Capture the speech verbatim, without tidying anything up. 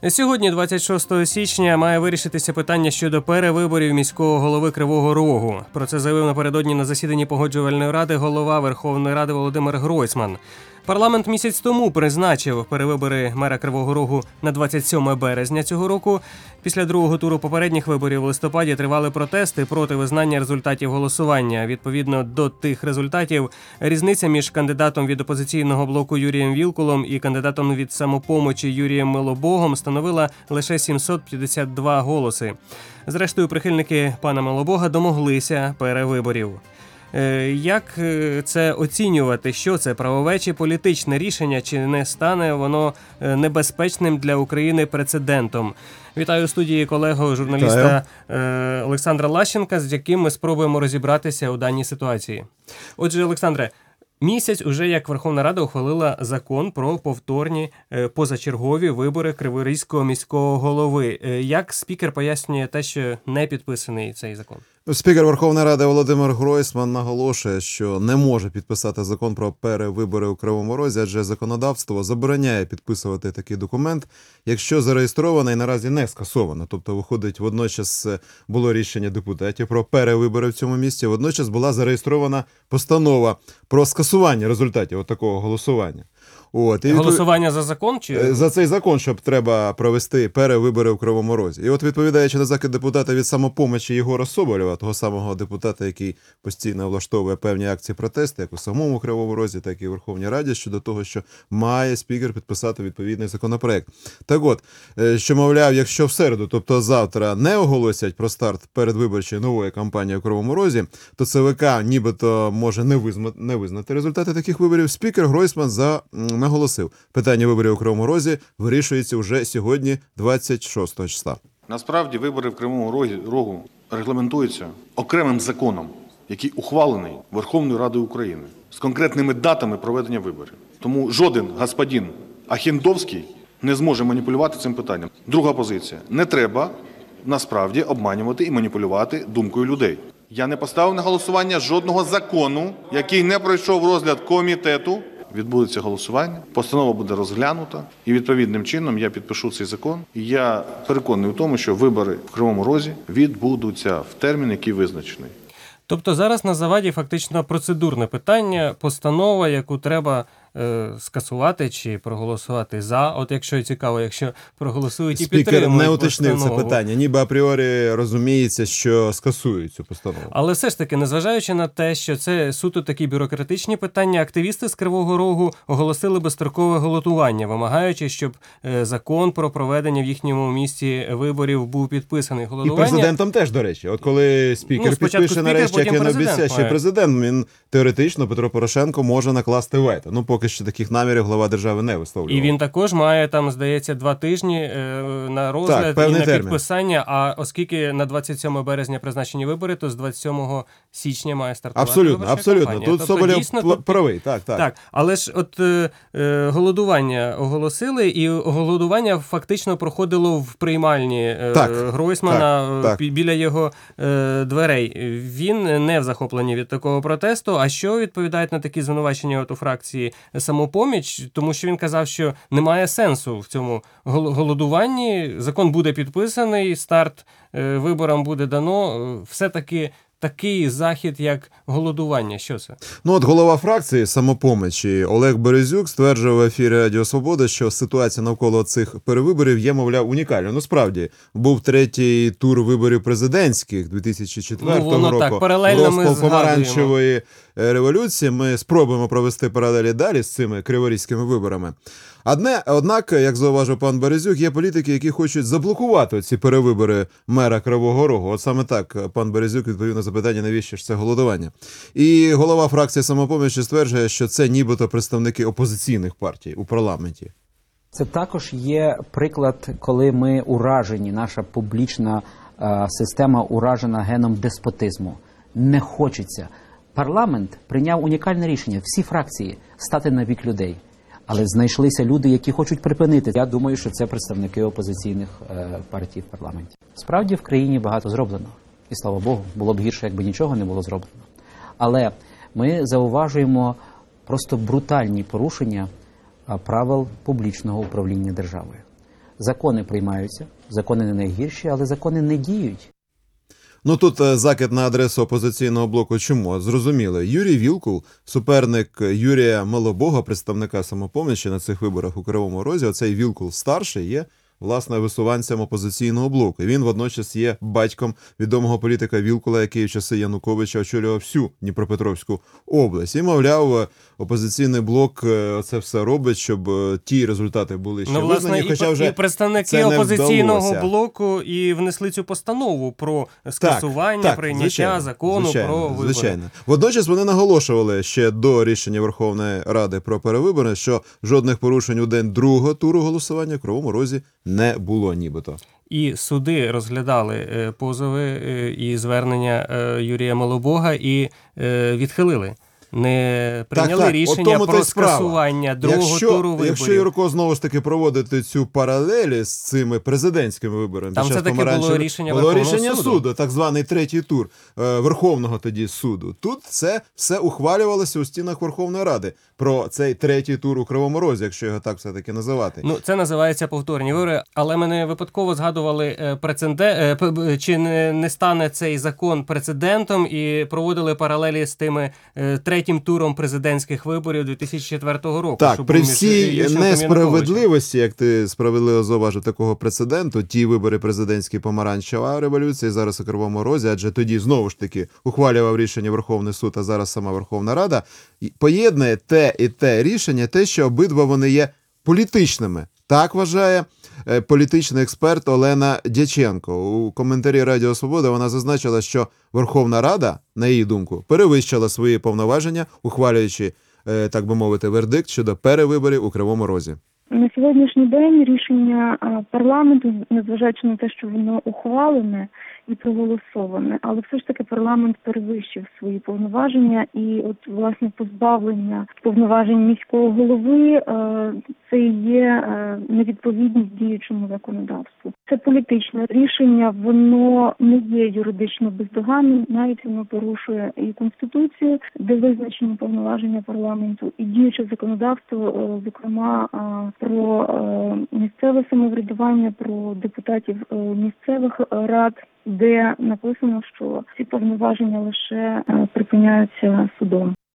Сьогодні, двадцять шостого січня, має вирішитися питання щодо перевиборів міського голови Кривого Рогу. Про це заявив напередодні на засіданні Погоджувальної ради голова Верховної Ради Володимир Гройсман. Парламент місяць тому призначив перевибори мера Кривого Рогу на двадцять сьоме березня цього року. Після другого туру попередніх виборів у листопаді тривали протести проти визнання результатів голосування. Відповідно до тих результатів, різниця між кандидатом від опозиційного блоку Юрієм Вілкулом і кандидатом від «Самопомочі» Юрієм Милобогом становила лише сімсот п'ятдесят два голоси. Зрештою, прихильники пана Милобога домоглися перевиборів. Як це оцінювати? Що це, правове чи політичне рішення? Чи не стане воно небезпечним для України прецедентом? Вітаю у студії колегу, журналіста Вітаю. Олександра Лащенка, з яким ми спробуємо розібратися у даній ситуації. Отже, Олександре, місяць уже як Верховна Рада ухвалила закон про повторні позачергові вибори Криворізького міського голови. Як спікер пояснює те, що не підписаний цей закон? Спікер Верховної Ради Володимир Гройсман наголошує, що не може підписати закон про перевибори у Кривому Розі, адже законодавство забороняє підписувати такий документ, якщо зареєстровано і наразі не скасовано. Тобто, виходить, водночас було рішення депутатів про перевибори в цьому місті, водночас була зареєстрована постанова про скасування результатів от такого голосування. От, і голосування відпов... за закон? Чи... За цей закон, щоб треба провести перевибори в Кривому Розі. І от, відповідаючи на закид депутата від «Самопомочі» Єгора Соболєва, того самого депутата, який постійно влаштовує певні акції протесту, як у самому Кривому Розі, так і в Верховній Раді, щодо того, що має спікер підписати відповідний законопроект. Так от, що, мовляв, якщо в середу, тобто завтра, не оголосять про старт передвиборчої нової кампанії в Кривому Розі, то ЦВК нібито може не визнати, не визнати результати таких виборів. Спікер Гройсман за... наголосив, питання виборів у Кривому Розі вирішується вже сьогодні, двадцять шостого числа. Насправді вибори в Кривому Рогу регламентуються окремим законом, який ухвалений Верховною Радою України з конкретними датами проведення виборів. Тому жоден господин Ахіндовський не зможе маніпулювати цим питанням. Друга позиція. Не треба насправді обманювати і маніпулювати думкою людей. Я не поставив на голосування жодного закону, який не пройшов розгляд комітету. Відбудеться голосування, постанова буде розглянута, і відповідним чином я підпишу цей закон. І я переконаний у тому, що вибори в Кривому Розі відбудуться в термін, який визначений. Тобто зараз на заваді фактично процедурне питання, постанова, яку треба е, скасувати чи проголосувати за. От якщо цікаво, якщо проголосують і підтримують постанову. Спікер не уточнив це питання, ніби апріорі розуміється, що скасують цю постанову. Але все ж таки, незважаючи на те, що це суто такі бюрократичні питання, активісти з Кривого Рогу оголосили безстрокове голодування, вимагаючи, щоб е, закон про проведення в їхньому місті виборів був підписаний. Голодування... І президентом теж, до речі. От коли спікер ну, підпише нарешті, як він обіцяє, ще президент, він теоретично, Петро Порошенко, може накласти вето. Ну, поки що таких намірів глава держави не висловлював. І він також має, там, здається, два тижні е, на розгляд так, і на термін. підписання, а оскільки на двадцять сьоме березня призначені вибори, то з двадцять сьомого січня має стартувати абсолютно, абсолютно. кампанія. Тут тобто, Соболєв дійсно, тут... правий. Так, так. так, але ж от е, е, голодування оголосили, і голодування фактично проходило в приймальні е, так, Гройсмана так, так. біля його е, дверей. Він не в захопленні від такого протесту. А що відповідають на такі звинувачення от у фракції «Самопоміч»? Тому що він казав, що немає сенсу в цьому голодуванні. Закон буде підписаний, старт е, виборам буде дано. Все-таки такий захід, як голодування. Що це? Ну от голова фракції «Самопомочі» Олег Березюк стверджував в ефірі Радіо Свобода, що ситуація навколо цих перевиборів є, мовляв, унікальною. Ну справді, був третій тур виборів президентських дві тисячі четвертого ну, року. Так, паралельно ми розпал помаранчевої революції. Ми спробуємо провести паралелі далі з цими криворізькими виборами. Одне, однак, як зауважив пан Березюк, є політики, які хочуть заблокувати ці перевибори мера Кривого Рогу. От саме так пан Березюк відповів на запитання, навіщо ж це голодування. І голова фракції «Самопомочі» стверджує, що це нібито представники опозиційних партій у парламенті. Це також є приклад, коли ми уражені, наша публічна е, система уражена геном деспотизму. Не хочеться. Парламент прийняв унікальне рішення, всі фракції, стати на бік людей. Але знайшлися люди, які хочуть припинити. Я думаю, що це представники опозиційних е, партій в парламенті. Справді в країні багато зроблено. І слава Богу, було б гірше, якби нічого не було зроблено. Але ми зауважуємо просто брутальні порушення правил публічного управління державою. Закони приймаються, закони не найгірші, але закони не діють. Ну тут е, закид на адресу опозиційного блоку чому? Зрозуміло. Юрій Вілкул, суперник Юрія Малобога, представника «Самопомочі» на цих виборах у Кривому Розі, оцей Вілкул старший є, власне, висуванцем опозиційного блоку. І він водночас є батьком відомого політика Вілкула, який в часи Януковича очолював всю Дніпропетровську область. І, мовляв, опозиційний блок це все робить, щоб ті результати були ще ну, власне, визнані, хоча і, вже і представники це не опозиційного вдалося. блоку і внесли цю постанову про скасування, так, прийняття звичайно, закону звичайно, про вибори. Звичайно. Водночас вони наголошували ще до рішення Верховної Ради про перевибори, що жодних порушень у день другого туру голосування в Кривому Розі не було нібито. І суди розглядали е, позови е, і звернення е, Юрія Малобога і е, відхилили. Не прийняли так, так. рішення От про скасування другого якщо, туру виборів. Якщо, Юрко, знову ж таки проводити цю паралелі з цими президентськими виборами, там під час все-таки було рішення було Верховного рішення суду. суду, так званий третій тур е, Верховного тоді суду. Тут це все ухвалювалося у стінах Верховної Ради про цей третій тур у Кривому Розі, якщо його так все-таки називати. Ну, це називається повторні вибори, але ми не випадково згадували прецедент, чи не, не стане цей закон прецедентом, і проводили паралелі з тими е, третім туром президентських виборів дві тисячі четвертого року. Так, при всій несправедливості, як ти справедливо зауважив, такого прецеденту, ті вибори президентські помаранчева революція, зараз у Кривому Розі, адже тоді знову ж таки ухвалював рішення Верховний суд, а зараз сама Верховна Рада, поєднує те і те рішення, те, що обидва вони є політичними. Так вважає е, політичний експерт Олена Дяченко. У коментарі Радіо Свобода вона зазначила, що Верховна Рада, на її думку, перевищила свої повноваження, ухвалюючи, е, так би мовити, вердикт щодо перевиборів у Кривому Розі. На сьогоднішній день рішення парламенту, незважаючи на те, що воно ухвалене і проголосоване, але все ж таки парламент перевищив свої повноваження, і от власне позбавлення повноважень міського голови це є невідповідність діючому законодавству. Це політичне рішення, воно не є юридично бездоганним, навіть воно порушує і Конституцію, де визначені повноваження парламенту, і діюче законодавство, зокрема про місцеве самоврядування, про депутатів місцевих рад, де написано, що ці повноваження лише припиняються судом.